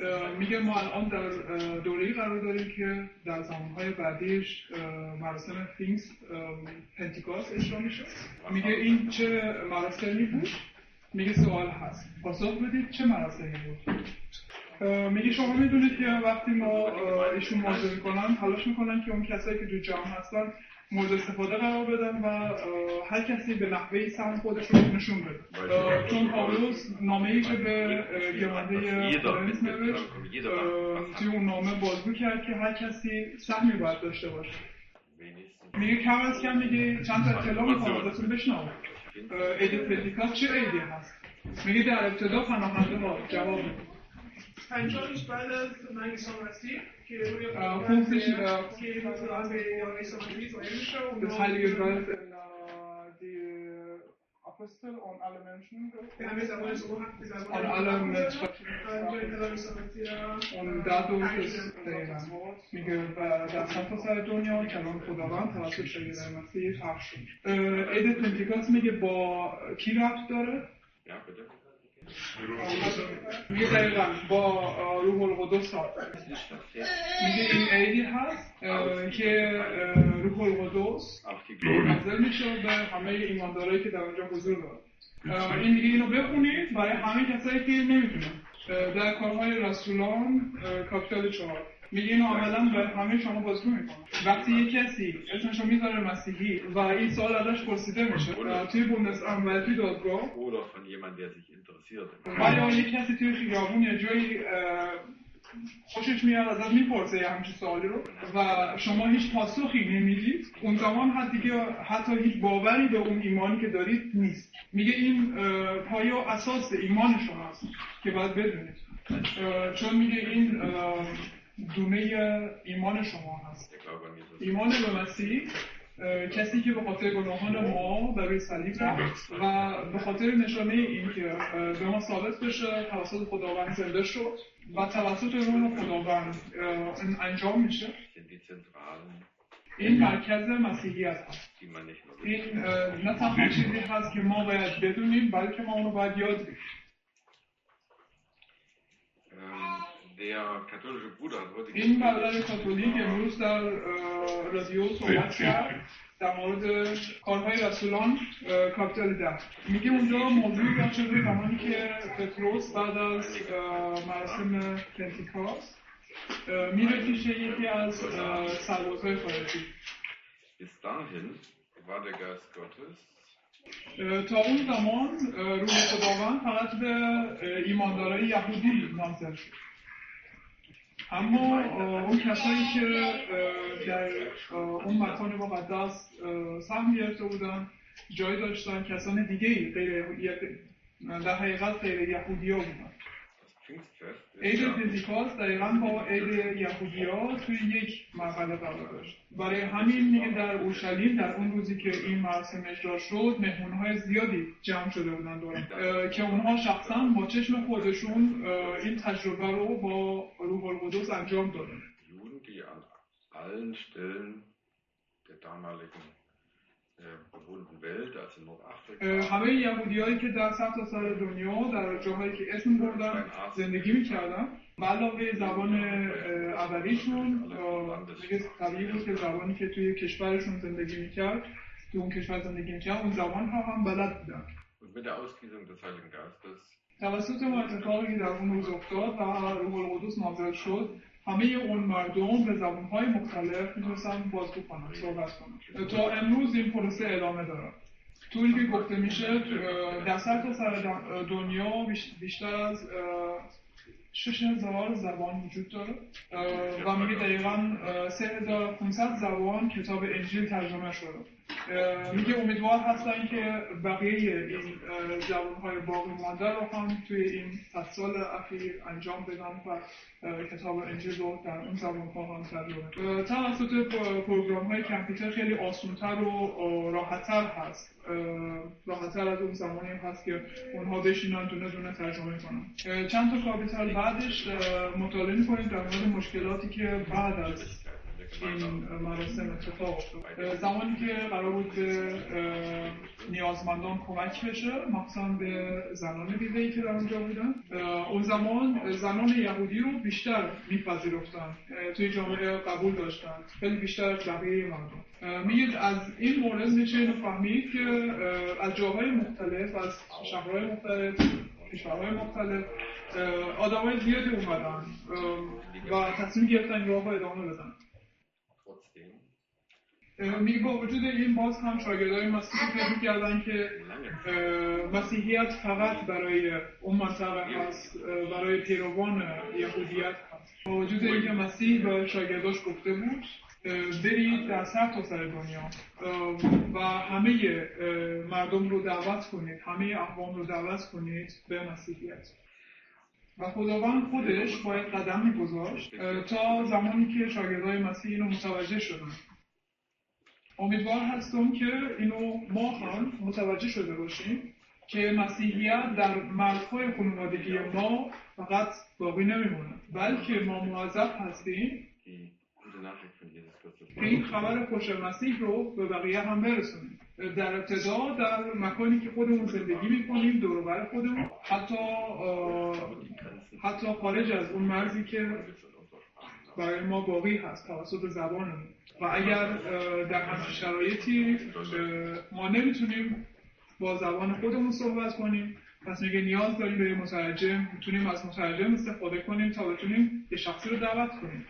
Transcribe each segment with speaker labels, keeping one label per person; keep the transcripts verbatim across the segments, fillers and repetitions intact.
Speaker 1: میگه ما الان در دوره‌ای قرار داریم که در زمانهای بعدیش مراسم فینکس پنتیکاست اجرا میشه. میگه این چه مراسمی بود؟ میگه سوال هست، پاسخ بدید چه مراسمی بود؟ میگه شما میدونید که وقتی ما ایشون موضوع میکنن تلاش میکنن که اون کسایی که تو جمع هستن مورد استفاده قرار بدن و هر کسی به نحوه سهم خودش رو نشون بده. چون پاولوس نامه‌ای که به گرانده فرانس نوشت، توی اون نامه بازگو کرد که هر کسی سهمی باید داشته باشه. میگه کم از کم میگه چند تا اطلاع میخوام ازتون بشنوم. عید پنتیکاست چه عیدی هست؟ میگه در ابتدا پناهنده ها جواب میده.
Speaker 2: پنجاهش بعد از مرگ عیسی مسیح که روی
Speaker 1: fünfzig
Speaker 2: که مثلا به عیسی مسیح ظاهر میشه و
Speaker 1: das heilige Geist in die Apostel und alle Menschen
Speaker 2: به همه زبان شما حق به زبان
Speaker 1: und alle Menschen und dadurch ist میگه و در سرتاسر دنیا کلام خداوند توسط شاگردان مسیح پخش شد. عید پنتیکاست میگه با کی ربط داره؟ میگه دقیقا با روح القدس ها. میگه این عیدی هست که روح القدس نازل میشه به همه ایماندارایی که در اونجا حضور دارن. این دیگه اینو بخونید برای همه کسایی که نمیدونن. در کارهای رسولان کاپیتال چهار میگه اینو عملا به همه شما بازگو میکنه. وقتی یک کسی اسمشو میذاره مسیحی و این سوال ازش پرسیده میشه توی بوندسامت و توی دادگاه و یا یک کسی توی خیابون یه جایی خوشش میاد ازت میپرسه یه همچین سوالی رو و شما هیچ پاسخی نمیدید، اون زمان حتی دیگه حتی هیچ باوری به اون ایمانی که دارید نیست. میگه این پایه و اساس ایمان شماست که باید بدونید، چون میگه این دونه ایمان شما هست. ایمان به مسیح، کسی که به خاطر گناهان ما بر روی صلیب رفت و به خاطر نشانه این که به ما ثابت بشه توسط خداوند زنده شد و توسط روح خداوند این انجام میشه. این مرکز مسیحیت هست. این نه تنها چیزی هست که ما باید بدونیم بلکه ما اونو باید یاد بگیریم. این برادر کاتولیک امروز در رادیو صحبت کرد در مورد کارهای رسولان کاپیتال ده. میگه اونجا موضوعی داشت شده زمانی که پتروس بعد از مراسم پنتیکاست میره پیش یکی از سربازهای خارجی. تا اون زمان روح خداوند فقط به ایماندارای یهودی نازل شد، اما اون کسایی که در اون مکان مقدس سهم گرفته بودن جای داشتن کسان دیگه‌ای غیر در حقیقت غیر یهودی‌ها بودن. عید پنتیکاست دقیقاً با عید یهودی‌ها توی یک مرحله قرار داشت. برای همین میگه در اورشلیم در اون روزی که این مراسم اجرا شد مهمون‌های زیادی جمع شده بودن دورم که اونها شخصاً با چشم خودشون این تجربه رو با روح القدس انجام دادن. همه یهودیایی که در سرتاسر دنیا در جاهایی که اسم بردن زندگی می‌کردن به علاوه زبان اولیشون دیگه طبیعی بود که زبانی که توی کشورشون زندگی می‌کرد توی اون کشور زندگی می‌کرد اون زبان ها هم بلد بودن. توسط اون اتفاقی که در اون روز افتاد و روح القدس نازل شد همه اون مردم به زبان‌های مختلف می‌تونستن بازگو کنن، صحبت کنن. تا امروز این پروسه ادامه داره. طوری که گفته میشه در سرتاسر دنیا بیشتر از شش هزار زبان وجود داره و میگه دقیقاً سه هزار و پانصد زبان کتاب انجیل ترجمه شده. میگه امیدوار هستن که بقیه این زبان‌های باقی مانده رو هم توی این صد سال اخیر انجام بدن و کتاب انجیل رو در اون زبان‌ها هم ترجمه. توسط پروگرام‌های کامپیوتر خیلی آسان‌تر و راحت‌تر هست. راحت‌تر از اون زمانی هست که اونها بشینن دونه دونه ترجمه کنن. چند تا کاپیتال بعدش مطالعه می‌کنیم در مورد مشکلاتی که بعد از این مراسم اتفاق افتاد. زمانی که قرار بود به نیازمندان کمک بشه، مخصوصا به زنان بیوه‌ای که در اونجا بودن، اون زمان زنان یهودی رو بیشتر میپذیرفتن، توی جامعه قبول داشتن، خیلی بیشتر از بقیه مردم. میگید از این مورد میشه اینو فهمید که از جاهای مختلف، از شهرهای مختلف، کشورهای مختلف آدمای زیادی اومدن و تصمیم گرفتن راه رو ادامه بدن. میگه با وجود این باز هم شاگردای مسیحی فکر کردن که مسیحیت فقط برای اون منطقه هست، برای پیروان یهودیت هست. با وجود اینکه مسیح به شاگرداش گفته بود برید در سر تا سر دنیا و همه مردم رو دعوت کنید، همه اقوام رو دعوت کنید به مسیحیت. و خداوند خودش باید قدم می‌گذاشت تا زمانی که شاگردای مسیح اینو متوجه شدن. امیدوار هستم که اینو ما هم متوجه شده باشیم که مسیحیت در مرزهای خانوادگی ما فقط باقی نمیمونه، بلکه ما موظف هستیم که این خبر خوش مسیح رو به بقیه هم برسونیم. در ابتدا در مکانی که خودمون زندگی میکنیم، دور و بر خودمون، حتی حتی خارج از اون مرزی که برای ما باقی هست توسط زبانمون. و اگر در همچین شرایطی ما نمیتونیم با زبان خودمون صحبت کنیم، پس میگه نیاز داریم به مترجم، میتونیم از مترجم استفاده کنیم تا بتونیم یه شخصی رو دعوت کنیم.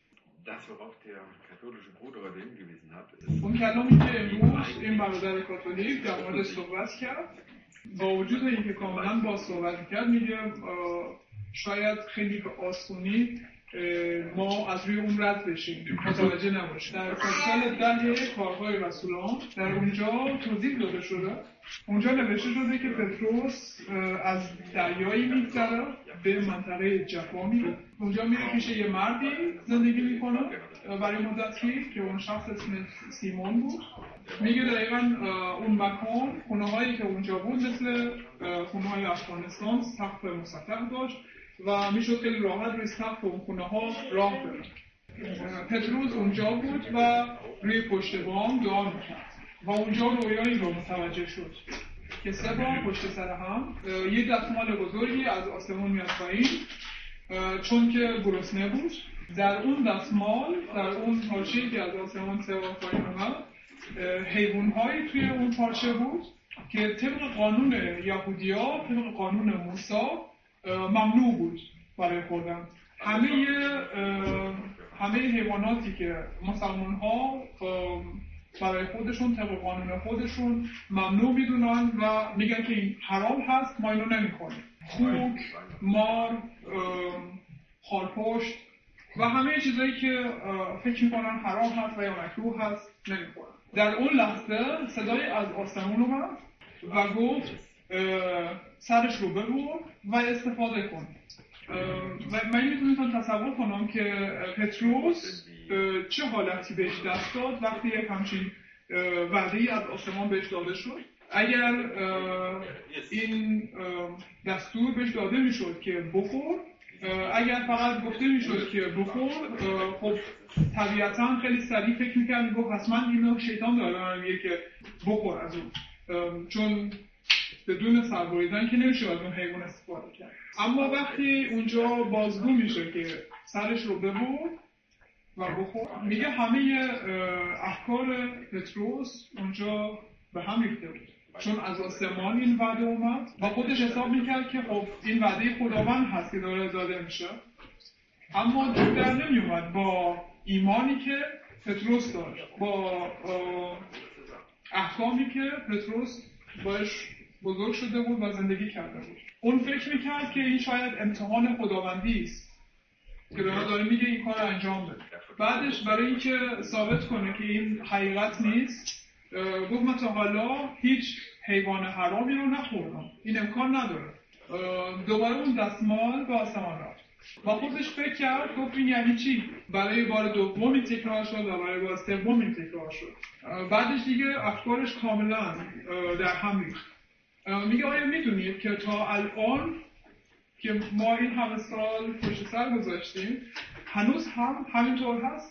Speaker 1: اون کلامی که امروز این برادر کاتولیک در موردش صحبت کرد، با وجود اینکه کاملا با صحبت کرد، میگه شاید خیلی به آسونی ما از روی اون رد بشیم، متوجه نباشیم. در فصل ده کارهای رسولان در اونجا توضیح داده شده، اونجا نوشته شده که پتروس از دریایی میگذره به منطقه جفا میره. اونجا میره پیش یه مردی زندگی میکنه برای مدتی که اون شخص اسم سیمون بود. میگه دقیقاً اون مکان، خونه هایی که اونجا بود مثل خونه های افغانستان سقف مسطح داشت و میشد خیلی راحت روی سقف اون خونه ها راه بره. پتروس اونجا بود و روی پشت بام دعا میکرد و اونجا رویایی رو متوجه شد که سه بار پشت سر هم یه دستمال بزرگی از آسمون میاد پایین، چون که گرسنه بود. در اون دستمال، در اون پارچه‌ای که از آسمون سه بار پایین اومد، حیوان‌هایی توی اون پارچه بود که طبق قانون یهودی‌ها، طبق قانون موسی ممنوع بود برای خوردن. همه همه حیواناتی که مسلمان‌ها برای خودشون طبق قانون خودشون ممنوع میدونن و میگن که این حرام هست، ما اینو نمی‌خوریم. خوک، مار، خارپشت و همه چیزایی که فکر میکنن حرام هست و یا مکروه هست نمیخورن. در اون لحظه صدای از آسمون اومد و گفت سرش رو ببر و استفاده کن. و من میتونم تصور کنم که پتروس چه حالتی بهش دست داد وقتی یک همچین وعده‌ای از آسمان بهش داده شد. اگر این دستور بهش داده میشد که بخور، اگر فقط گفته میشد که بخور، خب طبیعتاً خیلی سریع فکر میکرد میگفت حتما اینو شیطان داره میگه که بخور از اون، چون بدون سربریدن که نمیشه از اون حیوان استفاده کرد. اما وقتی اونجا بازگو میشه که سرش رو ببر و بخور، میگه همه افکار پتروس اونجا به هم ریخته بود، چون از آسمان این وعده اومد و خودش حساب میکرد که خب این وعده خداوند هست که داره داده میشه، اما در نمی اومد با ایمانی که پتروس داشت، با احکامی که پتروس باش بزرگ شده بود و زندگی کرده بود. اون فکر میکرد که این شاید امتحان خداوندی است که به ما داره میگه این کار انجام بده. بعدش برای اینکه ثابت کنه که این حقیقت نیست، گفت من تا حالا هیچ حیوان حرامی رو نخوردم، این امکان نداره. دوباره اون دستمال به آسمان رفت و خودش فکر کرد، گفت این یعنی چی؟ برای بار دومی تکرار شد و برای بار سومی تکرار شد. بعدش دیگه افکارش کاملا در هم ریخت. میگه آیا میدونید که تا الان که ما این همه سال پشت سر گذاشتیم هنوز هم همینطور هست؟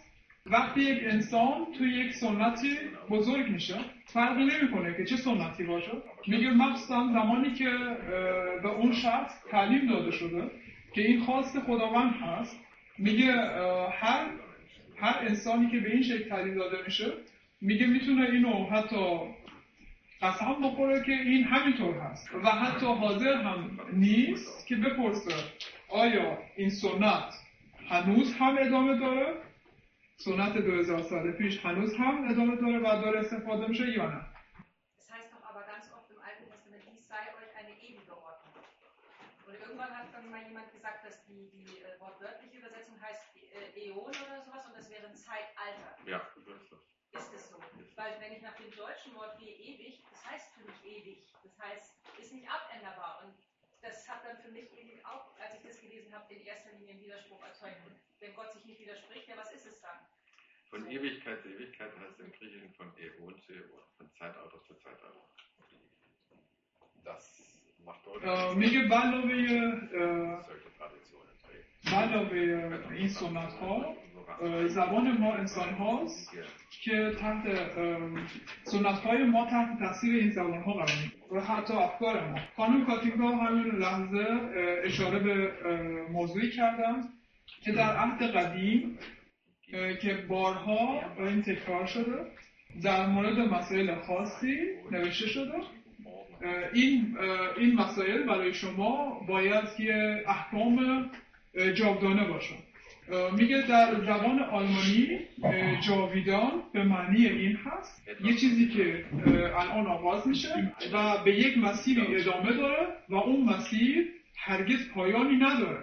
Speaker 1: وقتی یک انسان توی یک سنتی بزرگ میشه فرقی نمیکنه که چه سنتی باشه، میگه مخصوصا زمانی که به اون شخص تعلیم داده شده که این خواست خداوند هست، میگه هر هر انسانی که به این شکل تعلیم داده میشه میگه میتونه اینو حتی قسم بخوره که این همینطور هست و حتی حاضر هم نیست که بپرسه آیا این سنت هنوز هم ادامه داره؟ سنت دو هزار سال پیش هنوز هم ادامه داره و داره استفاده میشه یا نه؟
Speaker 3: Es heißt doch aber ganz oft im Alten Testament, dies sei euch eine ewige Ordnung. Und irgendwann hat dann mal jemand gesagt, dass die, die äh, wortwörtliche Übersetzung heißt äh, Äon oder sowas und das wäre ein Zeitalter.
Speaker 4: Ja, so ist das.
Speaker 3: Ist es so? Weil wenn ich nach dem deutschen Wort gehe, ewig, das heißt für mich ewig. Das heißt, ist nicht abänderbar. Und das hat dann für mich eben auch, als ich das gelesen habe, in erster Linie einen Widerspruch erzeugt. Und wenn Gott sich nicht widerspricht, ja, was ist es dann?
Speaker 4: Von so. Ewigkeit zu Ewigkeit heißt im Griechischen von Äon zu Äon, von Zeitalter zu Zeitalter. Das macht deutlich.
Speaker 1: میگه علاوه
Speaker 4: solche Traditionen trägt.
Speaker 1: علاوه این سنت ها زبان ما انسان هاست که تحت سنت های ما تحت تاثیر این زبان ها قرار میگیره و حتی افکار ما. خانم کاتینگا همین لحظه اشاره به موضوعی کردن که در عهد قدیم که بارها این تکرار شده در مورد مسائل خاصی نوشته شده. این این مسائل برای شما باید که احکام جاودانه باشه. میگه در زبان آلمانی جاویدان به معنی این هست یه چیزی که الان آغاز میشه و به یک مسیری ادامه داره و اون مسیر هرگز پایانی نداره.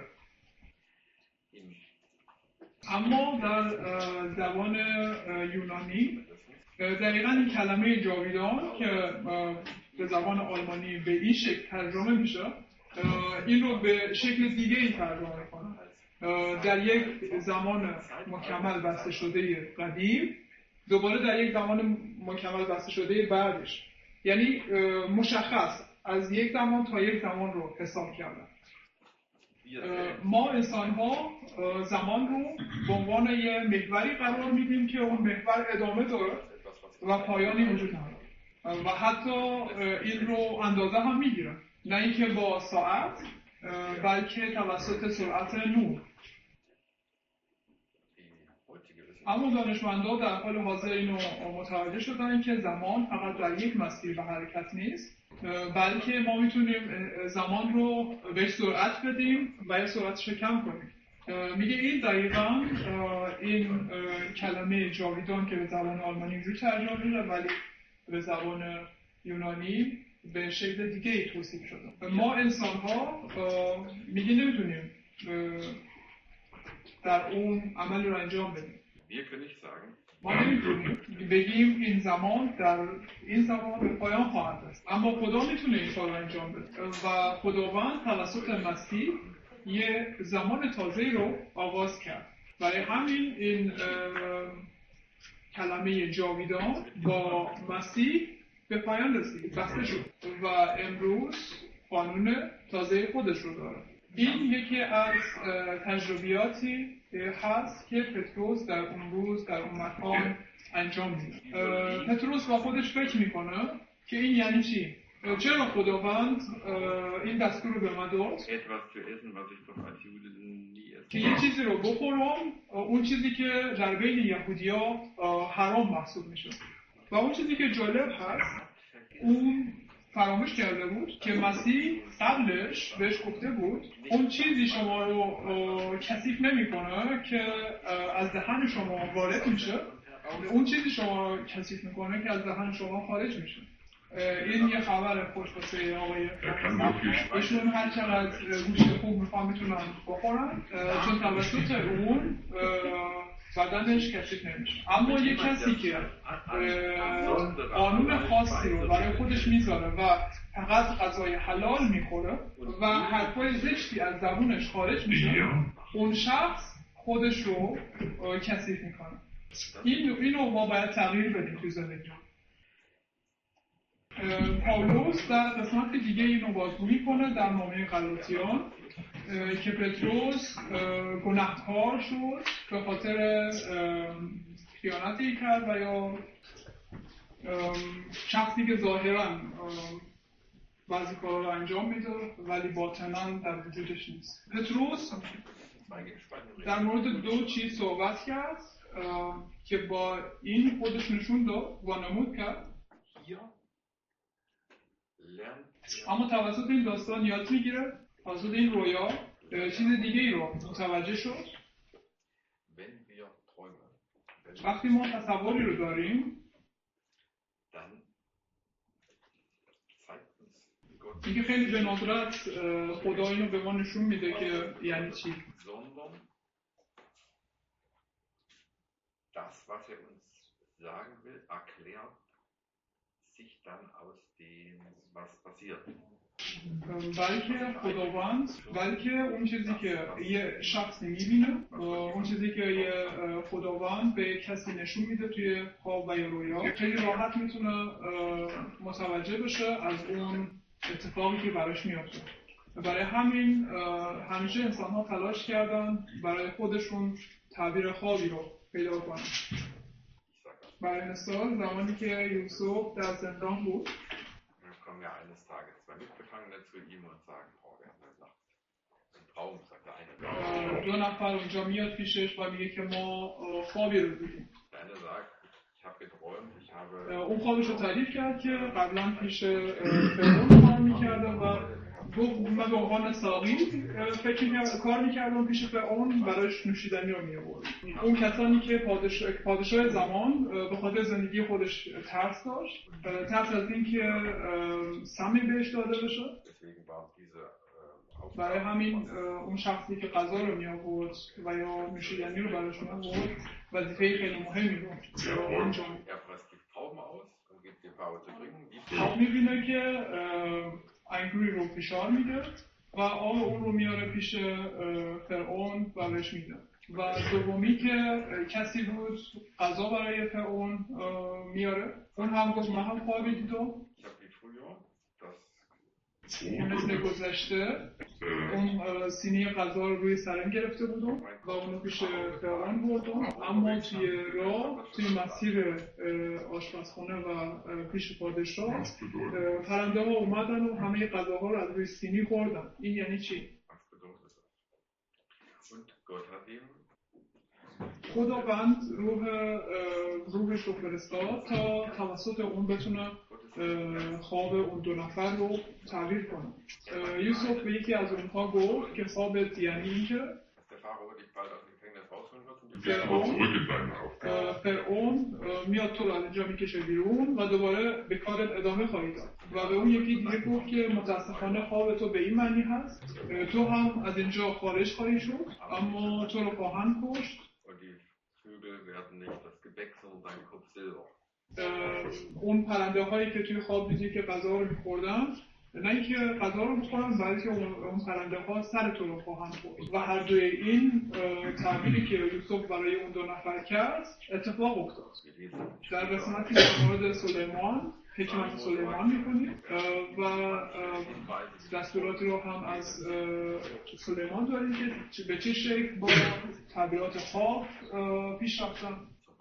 Speaker 1: اما در زبان یونانی دقیقاً این کلمه جاویدان که به زبان آلمانی به این شکل ترجمه میشه این رو به شکل دیگه ای ترجمه میکنه. در یک زمان مکمل بسته شده قدیم دوباره در یک زمان مکمل بسته شده بعدش، یعنی مشخص از یک زمان تا یک زمان رو حساب کردن. ما انسان ها زمان رو به عنوان یه محوری قرار میدیم که اون محور ادامه داره و پایانی وجود نداره و حتی این رو اندازه هم میگیره، نه اینکه با ساعت بلکه توسط سرعت نور. اما دانشمندان در حال حاضر اینو متوجه شدن که زمان فقط در یک مسیر به حرکت نیست، بلکه ما میتونیم زمان رو بهش سرعت بدیم و یا سرعتش رو کم کنیم. میگه این دقیقاً این کلمه جاویدان که به زبان آلمانی روی ترجمه میشه ولی به زبان یونانی به شکل دیگه ای توصیف شده. ما انسان ها میگه نمیتونیم در اون عمل رو انجام بدیم. ما نمیتونیم بگیم این زمان در این زمان به پایان خواهد رسید، اما خدا میتونه این کار رو انجام بده و خداوند توسط مسیح یه زمان تازه رو آغاز کرد. برای همین این کلمه جاویدان با مسیح به پایان رسید، بسته شد و امروز قانون تازه خودش رو داره. این یکی از تجربیاتی هست که پتروس در اون روز در اون مکان انجام میده. پتروس با خودش فکر میکنه که این یعنی چی؟ چرا خداوند این دستور رو به من داد که یه چیزی رو بخورم، اون چیزی که در بین یهودیا حرام محسوب میشه. و اون چیزی که جالب هست اون فراموش کرده بود که مسیح قبلش بهش گفته بود اون چیزی شما رو کثیف نمیکنه که از دهن شما وارد میشه، اون چیزی شما کثیف میکنه که از دهن شما خارج میشه. این یه خبر خوش واسه آقای ایشون هر چقدر گوشت خوب میخوان میتونن بخورن چون توسط اون بدنش کثیف نمیشه. اما یه کسی که قانون خاصی رو برای خودش میذاره و فقط غذای حلال میخوره و حرفای زشتی از زبونش خارج میشه، اون شخص خودش رو کثیف میکنه. این اینو ما باید تغییر بدیم توی زندگی. پاولوس در قسمت دیگه اینو بازگو کنه در نامه غلاطیان که پتروس گناهکار شد به خاطر خیانتی کرد و یا شخصی که ظاهراً بعضی کارها رو انجام میده ولی باطناً در وجودش نیست. پتروس در مورد دو چیز صحبت کرد که با این خودش نشون داد و نمود کرد. اما توسط این داستان یاد میگیره، توسط این رویا چیز دیگه ای رو متوجه شد. وقتی ما تصوری رو داریم دیگه خیلی به ندرت خدا اینو به ما نشون میده که یعنی چی.
Speaker 4: Das, was er uns sagen will, erklärt sich dann aus dem, was passiert.
Speaker 1: بلکه خداوند بلکه اون چیزی که یه شخصی میبینه اون چیزی که یه خداوند به کسی نشون میده توی خواب و یا رویا خیلی راحت میتونه متوجه بشه از اون اتفاقی که براش میفته. برای همین همیشه انسان ها تلاش کردن برای خودشون تعبیر خوابی رو پیدا کنن. برای مثال زمانی که یوسف در زندان بود
Speaker 4: kommen ja eines Tages zwei Mitgefangene zu ihm und sagen, oh, wir haben eine Nacht, einen Traum, sagt der eine.
Speaker 1: دو نفر اونجا میاد پیشش و میگه که ما خوابی رو دیدیم.
Speaker 4: Der eine sagt, ich habe geträumt, ich habe
Speaker 1: اون خوابش رو تعریف کرد که قبلا پیش فرعون کار میکرده و گفت من به عنوان ساقی فکر میکردم کار میکردم پیش فرعون برایش نوشیدنی رو میآورد. اون کسانی که پادشاه پادشاه زمان به خاطر زندگی خودش ترس داشت، ترس از اینکه سمی بهش داده بشه. برای همین اون شخصی که غذا رو میآورد و یا نوشیدنی رو براش میآورد وظیفه خیلی مهمی رو انجام می‌داد. خواب می‌بینه که انگوری رو فشار میده و آب اون رو میاره پیش فرعون و بهش میده. و دومی که کسی بود غذا برای فرعون میاره اون هم گفت من هم خوابی دیدم که مثل گذشته اون سینی غذا رو روی سرم گرفته بودم و اونو پیش فرعون بردم، اما توی راه توی مسیر آشپزخونه و پیش پادشاه پرنده ها اومدن و همه غذاها رو از روی سینی خوردن. این یعنی چی؟ خداوند روح روحش رو فرستاد تا توسط اون بتونه خواب اون دو نفر رو تعبیر کنه. یوسف به یکی از اونها گفت که خوابت یعنی این که فرعون میاد تو رو از اینجا میکشه بیرون و دوباره به کارت ادامه خواهی داد. و به اون یکی دیگه گفت که متاسفانه خواب تو به این معنی هست تو هم از اینجا خارج خواهی شد اما تو رو خواهند کشت. اون پرنده هایی که توی خواب دیدی که غذا رو میخوردن نه اینکه غذا رو بخورن بلکه اون پرنده ها سر تو رو خواهند خورد. و هر دوی این تعبیری که یوسف برای اون دو نفر کرد اتفاق افتاد. در قسمتی در مورد سلیمان حکمت سلیمان میکنیم و دستوراتی رو هم از سلیمان داریم که به چه شکل با تعبیرات خواب پیش رفتن.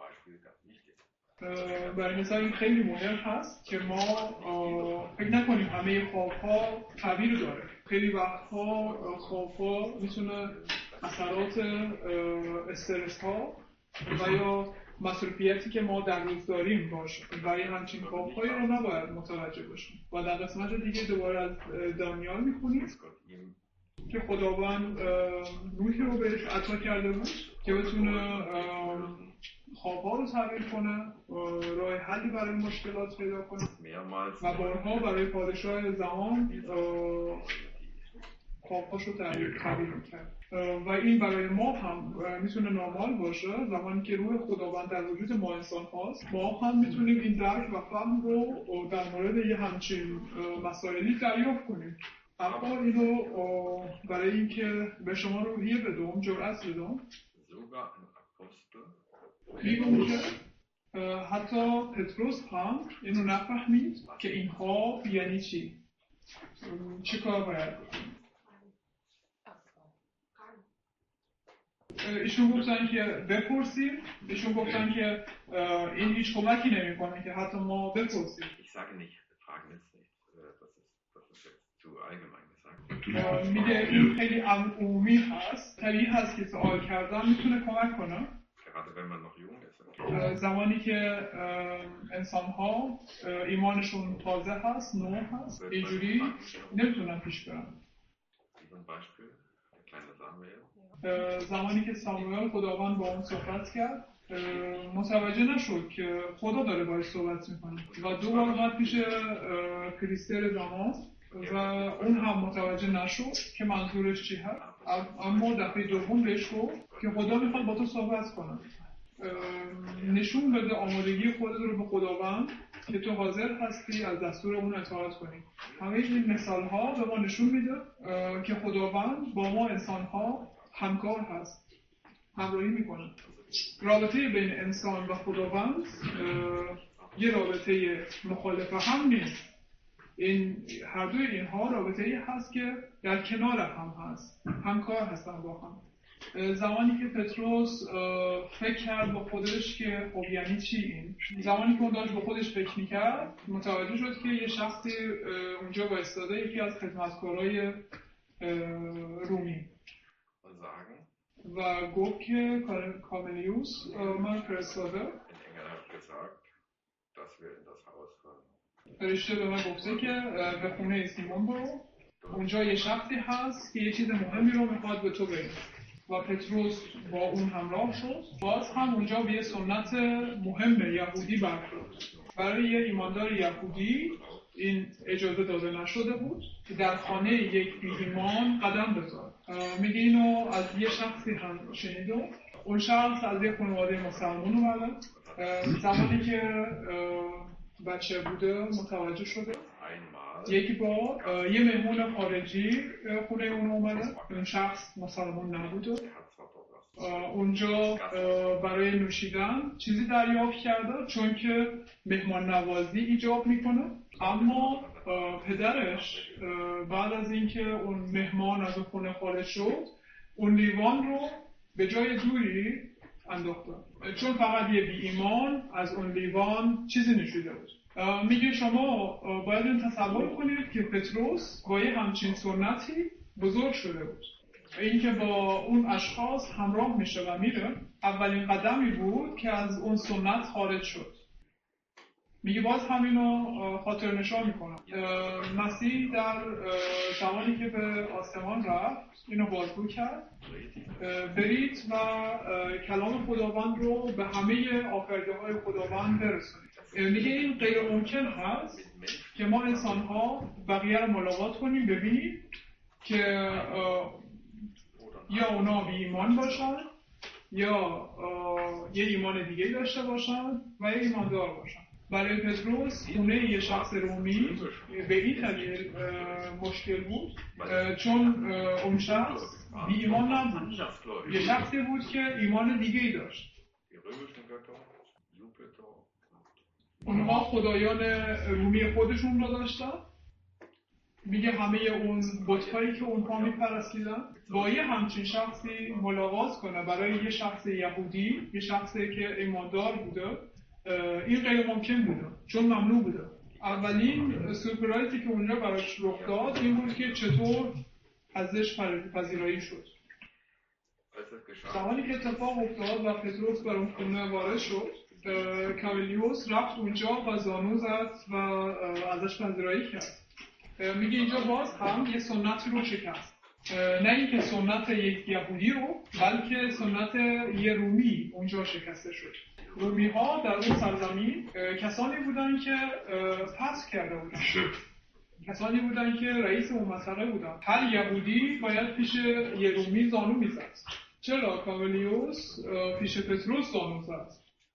Speaker 1: برای مثال این خیلی مهم هست که ما فکر نکنیم همه خواب‌ها تعبیر داره. خیلی وقتها خواب‌ها میتونه اثرات استرس ها و یا مصروفیتی که ما در روز داریم باشه و این همچین خواب‌هایی رو نباید متوجه باشیم. و در قسمت دیگه دوباره از دانیال میخونیم که خداوند روحی رو بهش عطا کرده بود که بتونه خواب‌ها رو تعبیر کنه، راه حلی برای مشکلات پیدا کنه و بارها برای پادشاه زمان خواب‌هاش رو تعبیر می‌کرد. و این برای ما هم میتونه نرمال باشه. زمانی که روح خداوند در وجود ما انسان هاست ما هم میتونیم این درک و فهم رو در مورد یه همچین مسائلی دریافت کنیم. اما اینو برای اینکه به شما روحیه بدم جرأت بدم میگم که حتی پتروس هم اینو نفهمید که اینها یعنی چی، چه کار باید بکنیم. ایشون گفتن که بپرسیم، ایشون گفتن که این هیچ کمکی نمیکنه که حتی ما بپرسیم.
Speaker 4: Ich sage nicht, fragen ist nicht. Das ist, das ist jetzt zu allgemein gesagt.
Speaker 1: میگه این خیلی عمومی هست. طبیعی هست که سوال کردن میتونه کمک کنه.
Speaker 4: Gerade wenn man noch jung ist.
Speaker 1: زمانی که انسان ها ایمانشون تازه هست، نو هست، اینجوری نمیتونن پیش برن. زمانی که ساموئل خداوند با اون صحبت کرد متوجه نشد که خدا داره باهاش صحبت میکنه و دو بار اومد پیش کریستر داماس و اون هم متوجه نشد که منظورش چی هست، اما دفعه دوم بهش گفت که خدا میخواد با تو صحبت کنه. نشون بده آمادگی خودت رو به خداوند که تو حاضر هستی از دستور اون اطاعت کنی. همه این مثال ها به ما نشون میده که خداوند با ما انسان ها همکار هست، همراهی میکنه. رابطه بین انسان و خداوند یه رابطه مخالف هم نیست. این هر دوی اینها رابطه ای هست که در کنار هم هست، همکار هستن با هم. زمانی که پتروس فکر کرد با خودش که خب یعنی چی این؟ زمانی که اون داشت با خودش فکر میکرد متوجه شد که یه شخصی اونجا بایستاده، یکی از خدمتکارای رومی و گفت که کارنلیوس من فرستاده. فرشته به من گفته که به خونه سیمون برو، اونجا یه شخصی هست که یه چیز مهمی رو میخواد به تو بگه. و پتروس با اون همراه شد. باز هم اونجا به یه سنت مهم یهودی برخورد. برای یه ایماندار یهودی این اجازه داده نشده بود که در خانه یک بی ایمان قدم بذاره. میگه اینو از یه شخصی هم شنیدم. اون شخص از یه خانواده مسلمان اومده. زمانی که بچه بوده متوجه شده یکی با یه مهمون خارجی خونه اون اومده. اون شخص مسلمان نبوده. اونجا برای نوشیدن چیزی دریافت کرده چون که مهمان نوازی ایجاب میکنه. اما پدرش بعد از اینکه اون مهمان از اون خونه خارج شد اون لیوان رو به جای دوری انداخته چون فقط یه بی ایمان از اون لیوان چیزی نوشیده بود. میگه شما باید این تصور کنید که پتروس با یه همچین سنتی بزرگ شده بود. این که با اون اشخاص همراه میشه و میره اولین قدمی بود که از اون سنت خارج شد. میگه باز همینو خاطر نشان میکنم. مسیح در زمانی که به آسمان رفت اینو بازگو کرد، برید و کلام خداوند رو به همه آفریده های خداوند برسونید. میگه این غیر ممکن هست که ما انسان ها بقیه رو ملاقات کنیم ببینیم که یا اونا بی ایمان باشن یا یه ایمان دیگه داشته باشن و یه ایماندار باشن. برای پتروس خونه یه شخص رومی به این طریق مشکل بود چون اون شخص بی ایمان نبود، یه شخصی بود که ایمان دیگه ای داشت. اونها خدایان رومی خودشون رو داشتن. میگه همه اون بت‌هایی که اونها میپرستیدن با یه همچین شخصی ملاقات کنه برای یه شخص یهودی، یه شخصی که ایماندار بوده، این غیر ممکن بوده چون ممنوع بوده. اولین سورپرایزی که اونجا براش رخ داد این بود که چطور ازش پذیرایی شد. زمانی که اتفاق افتاد و پتروس بر اون خونه وارد شد، کارنلیوس رفت اونجا و زانو زد و ازش پذیرایی کرد. میگه اینجا باز هم یه سنتی رو شکست. نه اینکه سنت یک یهودی رو بلکه سنت یه رومی اونجا شکسته شد. رومی ها در اون سرزمین کسانی بودن که پس کرده بودن، کسانی بودن که رئیس اون منطقه بودن. هر یهودی باید پیش یه رومی زانو میزد. چرا کارنلیوس پیش پتروس زانو زد؟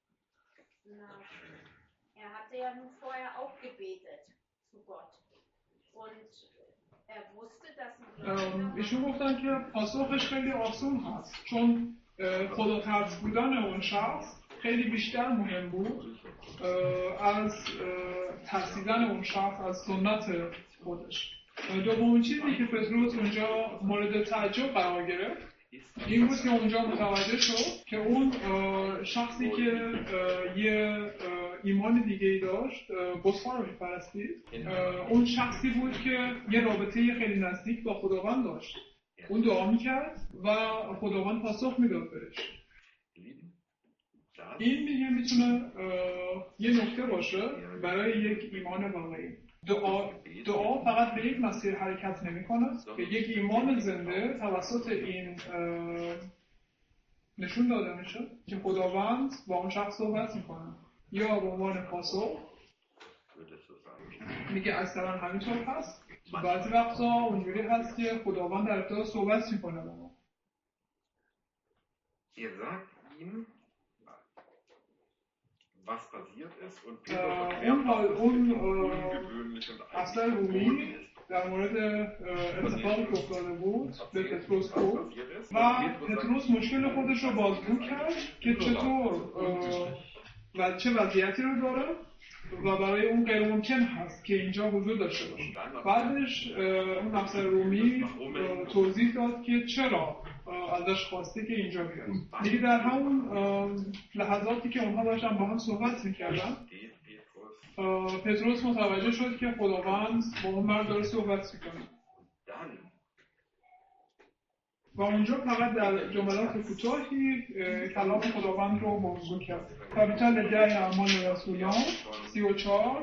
Speaker 5: Er hatte ja nun vorher auch gebetet zu Gott und er wusste, dass
Speaker 1: ایشون گفتن که پاسخش خیلی آسون هست چون خدا ترس بودن اون شخص خیلی بیشتر مهم بود از ترسیدن اون شخص از سنت خودش. دومین چیزی که پتروس اونجا مورد تعجب قرار گرفت
Speaker 4: ist
Speaker 1: این بود که اونجا متوجه شد که اون شخصی که یه ایمان دیگه ای داشت، بت‌ها رو می‌پرستید، اون شخصی بود که یه رابطه خیلی نزدیک با خداوند داشت. اون دعا میکرد و خداوند پاسخ میداد بهش. این دیگه میتونه یه نکته باشه برای یک ایمان واقعی. دعا دعا فقط به یک مسیر حرکت نمی‌کنه، که یک ایمان زنده توسط این نشون داده میشه که خداوند با اون شخص صحبت میکنه، یا به عنوان پاسخ میگه اکثرا همینطور هست. بعضی وقتا اونجوری هست که خداوند در ابتدا صحبت میکنه با ما.
Speaker 4: Ihr sagt ihm, was passiert ist, und Petrus erklärt, dass es ungewöhnlich und
Speaker 1: eigentlich در مورد اتفاقی که افتاده بود به پتروس گفت و پتروس مشکل خودش رو بازگو کرد که چطور و چه وضعیتی رو داره و برای اون غیر ممکن هست که اینجا حضور داشته باشه. بعدش اون افسر رومی توضیح داد که چرا ازش خواسته که اینجا بیاد. میگه در همون لحظاتی که اونها داشتن با هم صحبت میکردن، پتروس متوجه شد که خداوند با اون مرد داره صحبت میکنه و اونجا فقط در جملات کوتاهی کلام خداوند رو موضوع کرد. کاپیتال ده اعمال رسولان سی و چهار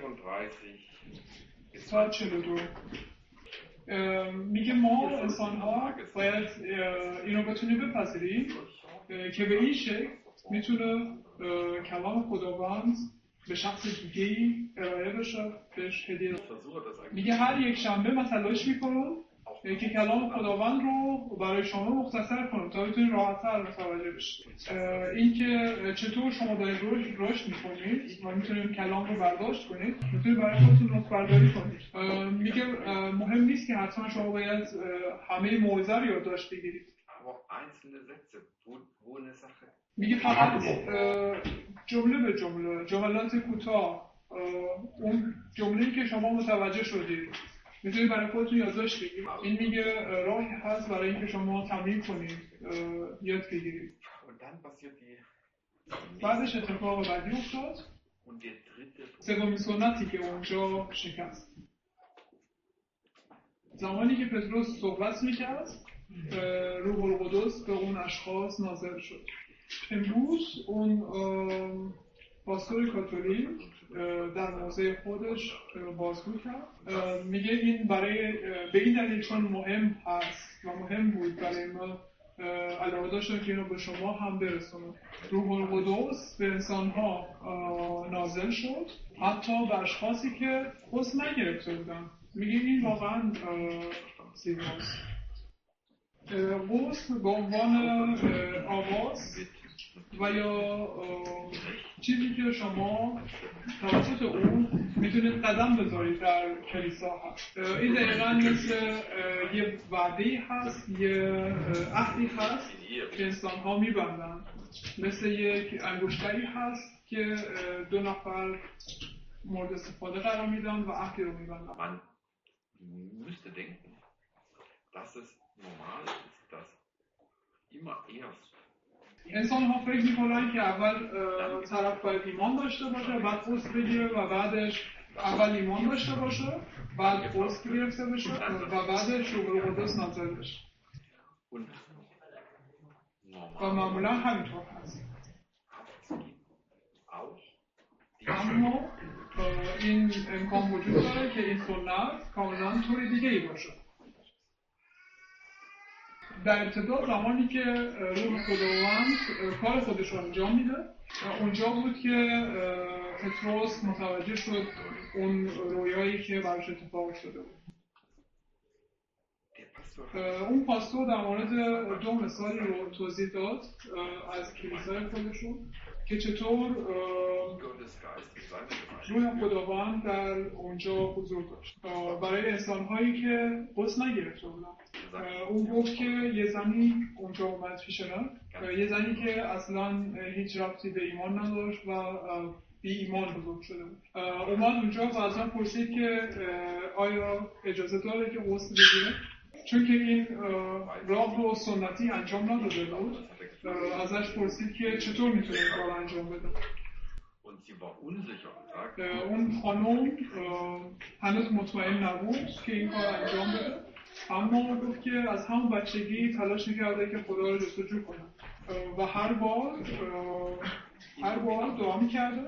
Speaker 1: تا چهل و دو میگه ما انسان ها باید اینو بتونیم بپذیریم که به این شکل میتونه کلام خداوند به شخص دیگه‌ای ارائه بشه، بهش هدیه بشه. میگه هر یک شنبه من تلاش میکنم که کلام خداوند رو برای شما مختصر کنم تا بتونید راحت‌تر متوجه بشید. این که چطور شما دارید رشد میکنید و میتونید کلام رو برداشت کنید، میتونید برای خودتون نقطه برداری کنید. میگه مهم نیست که حتما شما باید همه موعظه رو یادداشت بگیرید. میگه فقط جمله به جمله، جملات کوتاه، اون جمله‌ای که شما متوجه شدید میتونید برای خودتون یادداشت بگیرید. این میگه راهی هست برای اینکه شما تمرین کنید، یاد بگیرید. بعدش اتفاق بعدی افتاد، سومین سنتی که اونجا شکست. زمانی که پتروس صحبت میکرد، روح القدس به اون اشخاص نازل شد. امروز اون پاستور کاتولیک در موضع خودش بازگو کرد، میگه این برای به این دلیل چون مهم هست و مهم بود برای ما علاقه داشتم که اینو به شما هم برسونم. روح القدس به انسان‌ها نازل شد، حتی به اشخاصی که غسل نگرفته بودن. میگه این واقعا زیباست. غسل به عنوان آواز و یا چیزی که شما توسط اون میتونید قدم بذارید در کلیسا هست. این دقیقا مثل یه وعده‌ای هست، یه عهدی هست که انسان ها میبندن، مثل یک انگشتری هست که دو نفر مورد استفاده قرار میدن و عهدی رو میبندن.
Speaker 4: Man müsste denken, dass es normal ist, dass immer erst
Speaker 1: انسان ها فکر میکنن که اول طرف باید ایمان داشته باشه، بعد غسل بگیره و بعدش اول ایمان داشته باشه، بعد غسل گرفته بشه و بعدش روح القدس نازل بشه. و معمولا همینطور هست. اما این امکان وجود داره که این سنت کاملا طور دیگه ای باشه. در ابتدا زمانی که روح خداوند کار خودش رو انجام میده، اونجا بود که پتروس متوجه شد اون رویایی که براش اتفاق افتاده بود. اون پاستور در مورد دو مثالی رو توضیح داد از کلیسای خودشون که چطور روح خداوند در اونجا حضور داشت برای انسان‌هایی که غسل نگرفته بودن. اون گفت که یه زنی اونجا اومد پیش من، یه زنی که اصلا هیچ ربطی به ایمان نداشت و بی ایمان بزرگ شده بود. اومد اونجا و از من پرسید که آیا اجازه داره که غسل بگیره؟ چون که این راه رو سنتی انجام نداده بود ازش پرسید که چطور میتونه این کار انجام بده. اون خانم هنوز مطمئن نبود که این کار انجام بده، اما گفت که از همون بچگی تلاش میکرده که خدا رو جستجو کنه و هر بار هر بار دعا میکرده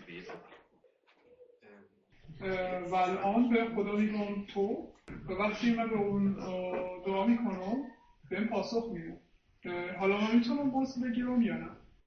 Speaker 1: و الان به خدا میگم تو و وقتی من به اون دعا میکنم به این پاسخ میده. حالا من میتونم پاسخ بگیرم یا نه؟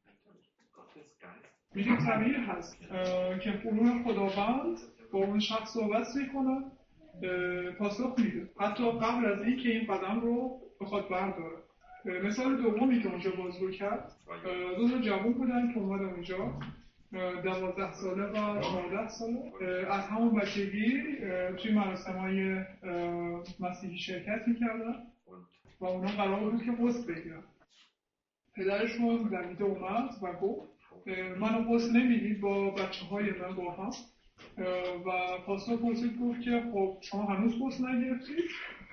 Speaker 1: میگه طبیعی هست که روح خداوند با اون شخص صحبت میکنه، پاسخ میده حتی قبل از این که این قدم رو بخواد برداره. مثال دومی که اونجا بازگو کرد، دو تا جوان بودن که اومدن اونجا دوازده ساله و نوزده ساله، از همون بچگی توی مراسم‌های مسیحی شرکت میکردن و اونا قرار بود که غسل بگیرن. پدرشون دویده اومد و گفت منو غسل نمیدید با بچه های من با هم و پاسخ پرسید گفت که خب شما هنوز غسل نگرفتید؟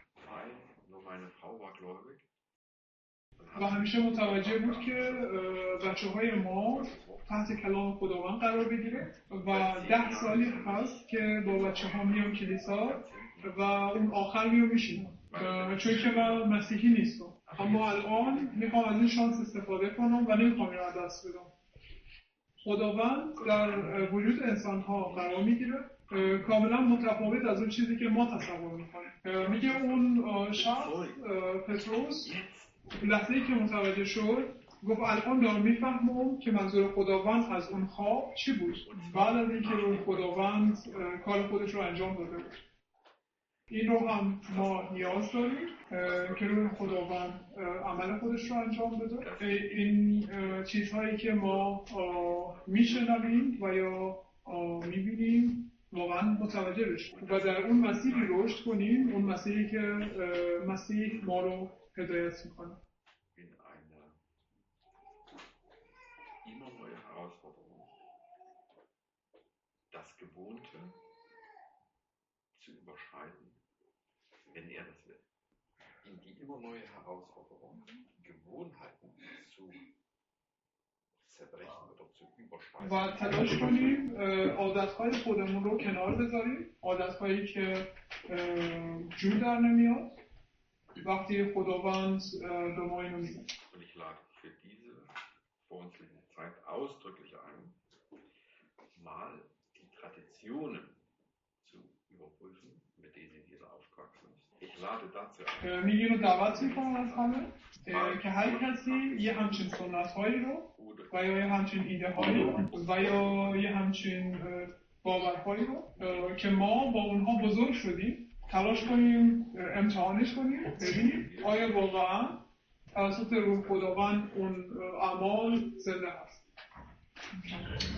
Speaker 1: و همیشه متوجه بود که بچه های ما تحت کلام خداوند قرار بگیره و ده سالی هست که با بچه ها میام کلیسا و اون آخر میام میشینم چون که من مسیحی نیستم، اما الان میخوام از این شانس استفاده کنم و نمیخوام این رو دست بدم. خداوند در وجود انسان ها قرار میگیره کاملا متفاوت از اون چیزی که ما تصور میکنیم. میگه اون شخص پتروس لحظه‌ای که متوجه شد گفت الان دارم میفهمم که منظور خداوند از اون خواب چی بود بعد از اینکه روح خداوند کار خودش رو انجام داده بود. این رو هم ما نیاز داریم که روح خداوند عمل خودش رو انجام بده. این چیزهایی که ما میشنویم و یا میبینیم واقعا متوجه بشیم و در اون مسیحی رشد کنیم، اون مسیحی که مسیح ما رو هدایت میکنه.
Speaker 4: Das Gewohnte zu überschreiten, wenn er das will. In die immer neue Herausforderung, Gewohnheiten zu zerbrechen oder zu überschreiten.
Speaker 1: و تلاش کنیم عادتهای خودمون رو کنار بذاریم، عادتهایی که جور در نمیاد وقتی خداوند به ما اینو میده.
Speaker 4: Und ich lade für diese vor uns liegende Zeit ausdrücklich ein, mal die Traditionen zu überprüfen, mit denen dieser aufgewachsen ist. Ich lade dazu ein.
Speaker 1: میگیم رو دعوت میکنم از همه که هر کسی یه همچین سنت‌هایی رو و یا یه همچین ایده‌هایی و یا یه همچین باورهایی رو که ما با اونها بزرگ شدیم تلاش کنیم امتحانش کنیم ببینیم آیا واقعا توسط روح خداوند اون اعمال زنده هست.